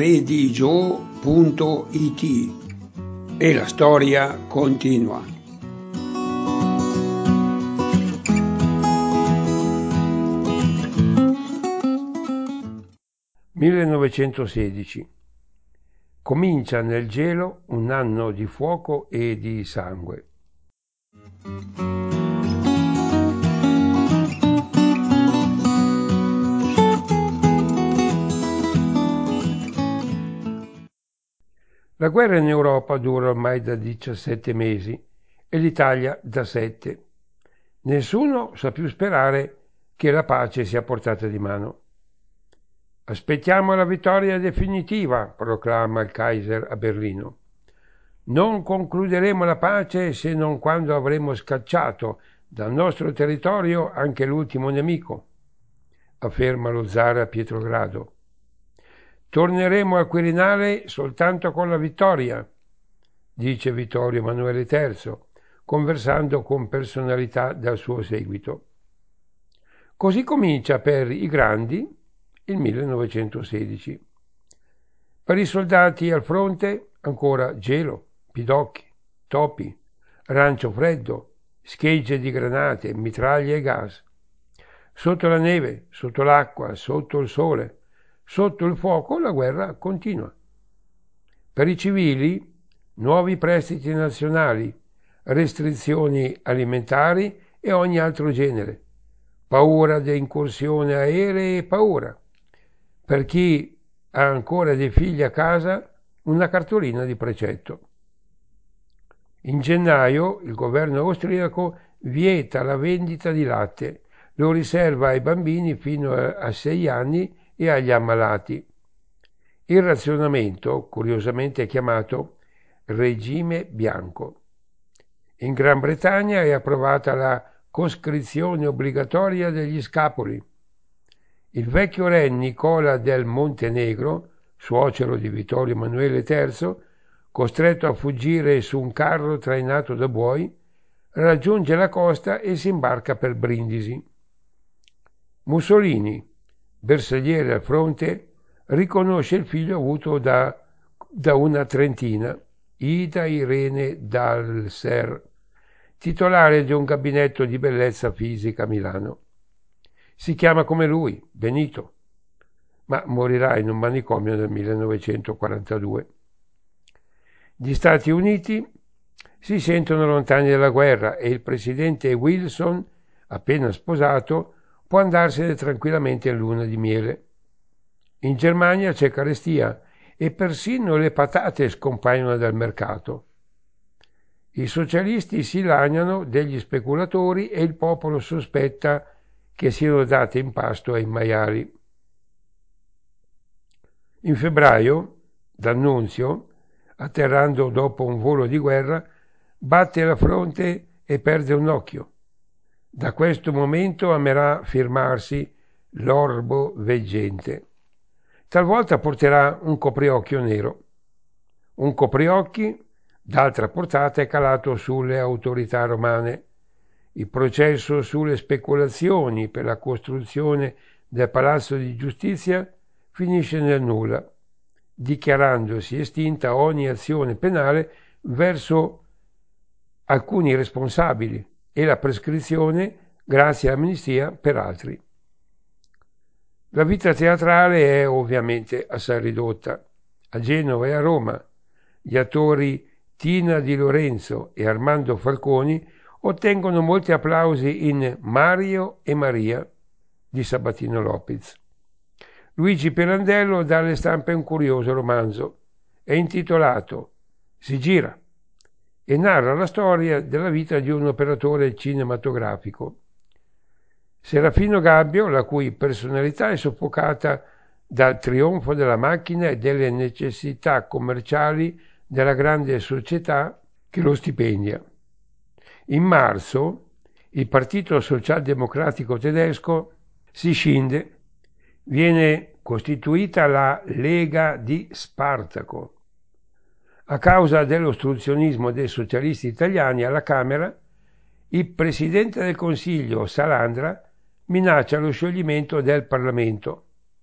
redigio.it e la storia continua. (1916) Comincia nel gelo un anno di fuoco e di sangue. La guerra in Europa dura ormai da 17 mesi e l'Italia da 7. Nessuno sa più sperare che la pace sia portata di mano. Aspettiamo la vittoria definitiva, proclama il Kaiser a Berlino. Non concluderemo la pace se non quando avremo scacciato dal nostro territorio anche l'ultimo nemico, afferma lo zar a Pietrogrado. Torneremo al Quirinale soltanto con la vittoria, dice Vittorio Emanuele III, conversando con personalità del suo seguito. Così comincia per i grandi il 1916. Per i soldati al fronte ancora gelo, pidocchi, topi, rancio freddo, schegge di granate, mitraglie e gas. Sotto la neve, sotto l'acqua, sotto il sole, sotto il fuoco la guerra continua. Per i civili nuovi prestiti nazionali, restrizioni alimentari e ogni altro genere. Paura di incursioni aeree e paura. Per chi ha ancora dei figli a casa, una cartolina di precetto. In gennaio il governo austriaco vieta la vendita di latte, lo riserva ai bambini fino a 6 anni e agli ammalati. Il razionamento, curiosamente chiamato regime bianco. In Gran Bretagna è approvata la coscrizione obbligatoria degli scapoli. Il vecchio re Nicola del Montenegro, suocero di Vittorio Emanuele III, costretto a fuggire su un carro trainato da buoi, raggiunge la costa e si imbarca per Brindisi. Mussolini, bersagliere al fronte, riconosce il figlio avuto da una trentina, Ida Irene Dalser, titolare di un gabinetto di bellezza fisica a Milano. Si chiama come lui, Benito, ma morirà in un manicomio nel 1942. Gli Stati Uniti si sentono lontani dalla guerra e il presidente Wilson, appena sposato, può andarsene tranquillamente in luna di miele. In Germania c'è carestia e persino le patate scompaiono dal mercato. I socialisti si lagnano degli speculatori e il popolo sospetta che siano date in pasto ai maiali. In febbraio, D'Annunzio, atterrando dopo un volo di guerra, batte la fronte e perde un occhio. Da questo momento amerà firmarsi l'orbo veggente. Talvolta porterà un copriocchio nero. Un copriocchi d'altra portata è calato sulle autorità romane. Il processo sulle speculazioni per la costruzione del Palazzo di Giustizia finisce nel nulla, dichiarandosi estinta ogni azione penale verso alcuni responsabili e la prescrizione grazie all'amnistia per altri. La vita teatrale è ovviamente assai ridotta. A Genova e a Roma gli attori Tina Di Lorenzo e Armando Falconi ottengono molti applausi in Mario e Maria di Sabatino Lopez. Luigi Pirandello dà alle stampe un curioso romanzo. È intitolato Si gira e narra la storia della vita di un operatore cinematografico. Serafino Gabbio, la cui personalità è soffocata dal trionfo della macchina e delle necessità commerciali della grande società che lo stipendia. In marzo il Partito Socialdemocratico tedesco si scinde, viene costituita la Lega di Spartaco. A causa dell'ostruzionismo dei socialisti italiani alla Camera, il Presidente del Consiglio Salandra minaccia lo scioglimento del Parlamento.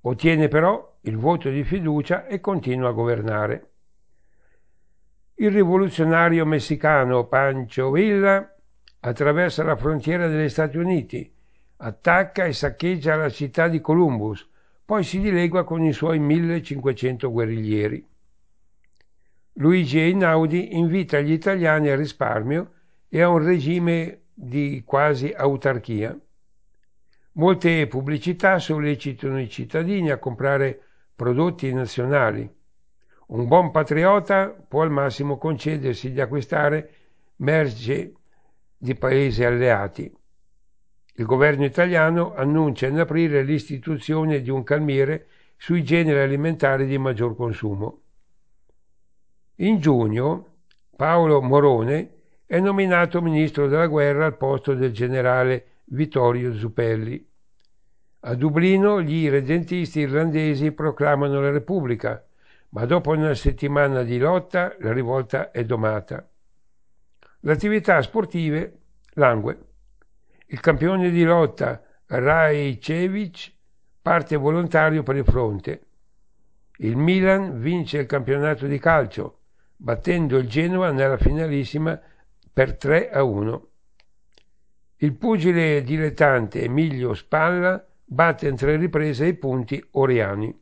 Ottiene però il voto di fiducia e continua a governare. Il rivoluzionario messicano Pancho Villa attraversa la frontiera degli Stati Uniti, attacca e saccheggia la città di Columbus, poi si dilegua con i suoi 1500 guerriglieri. Luigi Einaudi invita gli italiani al risparmio e a un regime di quasi autarchia. Molte pubblicità sollecitano i cittadini a comprare prodotti nazionali. Un buon patriota può al massimo concedersi di acquistare merce di paesi alleati. Il governo italiano annuncia in aprile l'istituzione di un calmiere sui generi alimentari di maggior consumo. In giugno Paolo Morone è nominato ministro della guerra al posto del generale Vittorio Zupelli. A Dublino gli irredentisti irlandesi proclamano la Repubblica, ma dopo una settimana di lotta la rivolta è domata. L'attività sportiva langue. Il campione di lotta Rajcevic parte volontario per il fronte. Il Milan vince il campionato di calcio, battendo il Genoa nella finalissima per 3-1. Il pugile dilettante Emilio Spalla batte in 3 riprese i punti Oriani.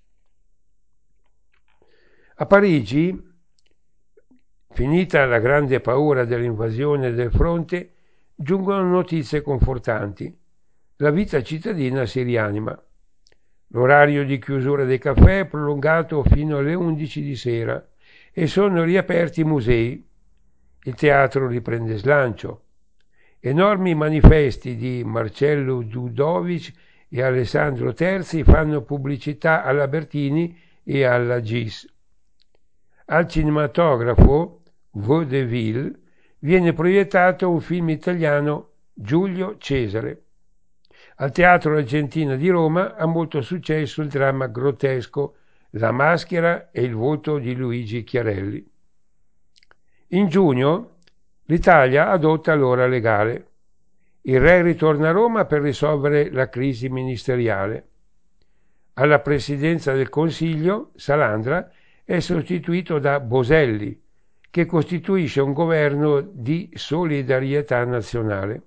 A Parigi, finita la grande paura dell'invasione del fronte, giungono notizie confortanti. La vita cittadina si rianima. L'orario di chiusura dei caffè è prolungato fino alle 11 di sera e sono riaperti i musei. Il teatro riprende slancio. Enormi manifesti di Marcello Dudovic e Alessandro Terzi fanno pubblicità alla Bertini e alla GIS. Al cinematografo Vaudeville viene proiettato un film italiano, Giulio Cesare. Al Teatro Argentina di Roma ha molto successo il dramma grottesco La maschera e il volto di Luigi Chiarelli. In giugno l'Italia adotta l'ora legale. Il re ritorna a Roma per risolvere la crisi ministeriale. Alla presidenza del Consiglio, Salandra è sostituito da Boselli, che costituisce un governo di solidarietà nazionale.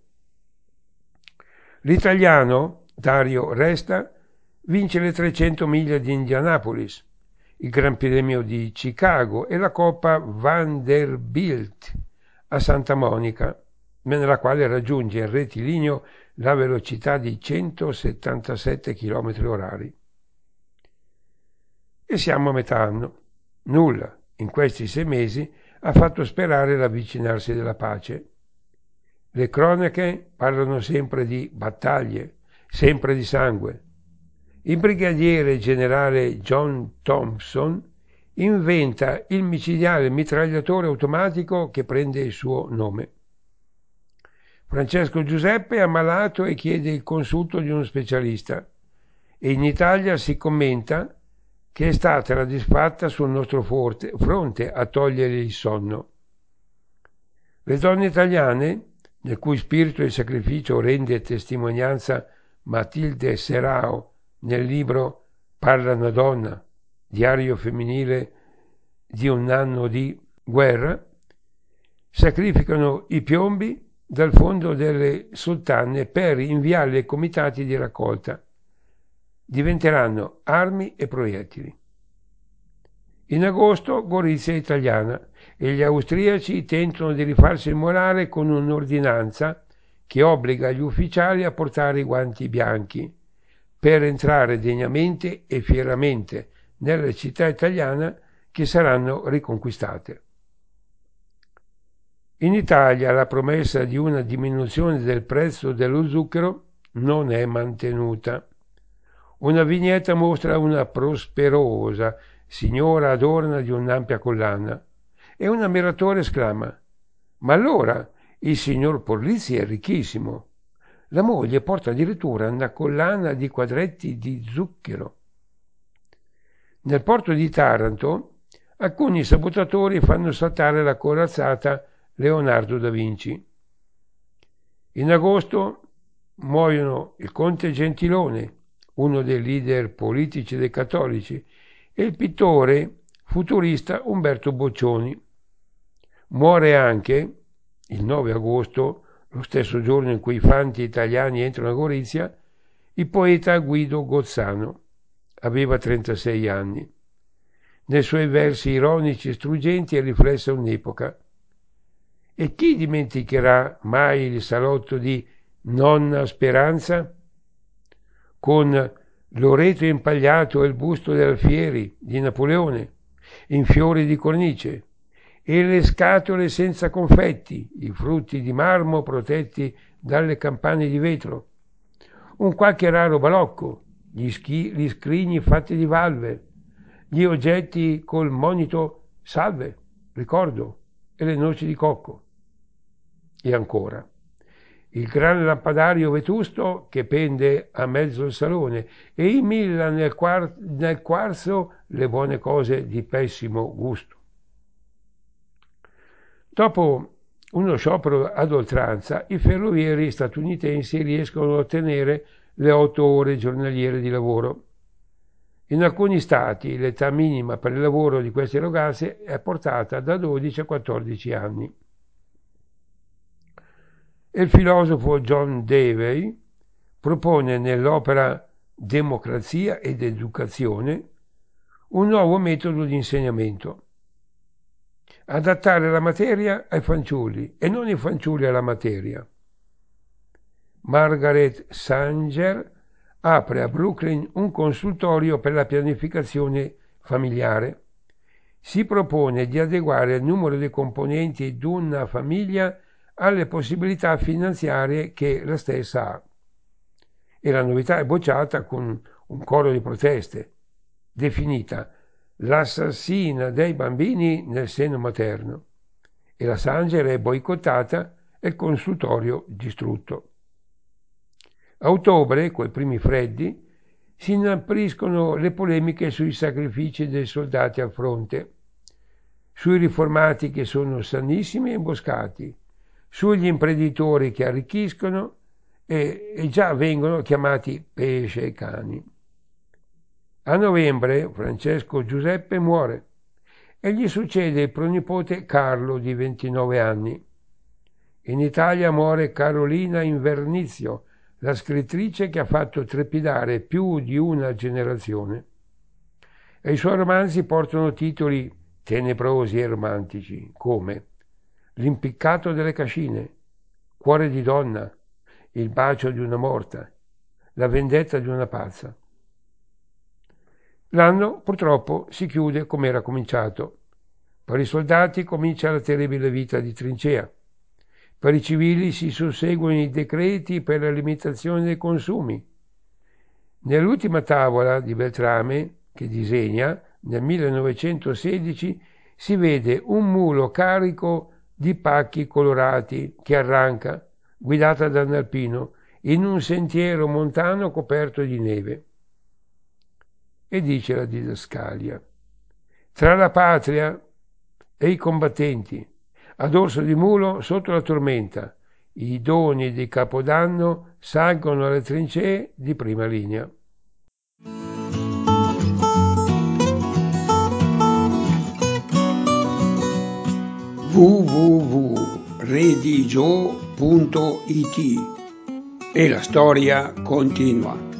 L'italiano Dario Resta vince le 300 miglia di Indianapolis, il Gran Premio di Chicago e la Coppa Vanderbilt a Santa Monica, nella quale raggiunge in rettilineo la velocità di 177 km/h. E siamo a metà anno. Nulla, in questi 6 mesi, ha fatto sperare l'avvicinarsi della pace. Le cronache parlano sempre di battaglie, sempre di sangue. Il brigadiere generale John Thompson inventa il micidiale mitragliatore automatico che prende il suo nome. Francesco Giuseppe è ammalato e chiede il consulto di uno specialista e in Italia si commenta che è stata la disfatta sul nostro fronte a togliere il sonno. Le donne italiane, nel cui spirito il sacrificio rende testimonianza Matilde Serao nel libro Parla una donna, diario femminile di un anno di guerra, sacrificano i piombi dal fondo delle sultane per inviarli ai comitati di raccolta. Diventeranno armi e proiettili. In agosto Gorizia è italiana e gli austriaci tentano di rifarsi il morale con un'ordinanza che obbliga gli ufficiali a portare i guanti bianchi per entrare degnamente e fieramente nella città italiana che saranno riconquistate. In Italia la promessa di una diminuzione del prezzo dello zucchero non è mantenuta. Una vignetta mostra una prosperosa signora adorna di un'ampia collana e un ammiratore esclama: «Ma allora il signor Porlizzi è ricchissimo! La moglie porta addirittura una collana di quadretti di zucchero». Nel porto di Taranto alcuni sabotatori fanno saltare la corazzata Leonardo da Vinci. In agosto muoiono il conte Gentilone, uno dei leader politici dei cattolici, e il pittore futurista Umberto Boccioni. Muore anche, il 9 agosto, lo stesso giorno in cui i fanti italiani entrano a Gorizia, il poeta Guido Gozzano. Aveva 36 anni. Nei suoi versi ironici e struggenti è riflessa un'epoca. E chi dimenticherà mai il salotto di Nonna Speranza? Con Loreto impagliato e il busto dell'Alfieri di Napoleone, in fiori di cornice, e le scatole senza confetti, i frutti di marmo protetti dalle campane di vetro, un qualche raro balocco, gli scrigni fatti di valve, gli oggetti col monito salve, ricordo, e le noci di cocco. E ancora, il gran lampadario vetusto che pende a mezzo il salone e i milla nel quarzo le buone cose di pessimo gusto. Dopo uno sciopero ad oltranza, i ferrovieri statunitensi riescono a ottenere le 8 ore giornaliere di lavoro. In alcuni stati l'età minima per il lavoro di queste ragazze è portata da 12 a 14 anni. E il filosofo John Dewey propone nell'opera Democrazia ed Educazione un nuovo metodo di insegnamento. Adattare la materia ai fanciulli e non i fanciulli alla materia. Margaret Sanger apre a Brooklyn un consultorio per la pianificazione familiare. Si propone di adeguare il numero dei componenti di una famiglia alle possibilità finanziarie che la stessa ha. E la novità è bocciata con un coro di proteste, definita l'assassina dei bambini nel seno materno, e la Sanger è boicottata e il consultorio distrutto. A ottobre, coi primi freddi, si inaspriscono le polemiche sui sacrifici dei soldati al fronte, sui riformati che sono sanissimi e imboscati, sugli imprenditori che arricchiscono e già vengono chiamati pesce e cani. A novembre Francesco Giuseppe muore e gli succede il pronipote Carlo di 29 anni. In Italia muore Carolina Invernizio, la scrittrice che ha fatto trepidare più di una generazione. E i suoi romanzi portano titoli tenebrosi e romantici, come L'impiccato delle cascine, Cuore di donna, Il bacio di una morta, La vendetta di una pazza. L'anno purtroppo si chiude come era cominciato. Per i soldati comincia la terribile vita di trincea. Per i civili si susseguono i decreti per la limitazione dei consumi. Nell'ultima tavola di Beltrame, che disegna, nel 1916, si vede un mulo carico di pacchi colorati che arranca, guidata da un alpino, in un sentiero montano coperto di neve. E dice la didascalia: tra la patria e i combattenti, a dorso di mulo sotto la tormenta, i doni di Capodanno salgono alle trincee di prima linea. www.redigio.it e la storia continua.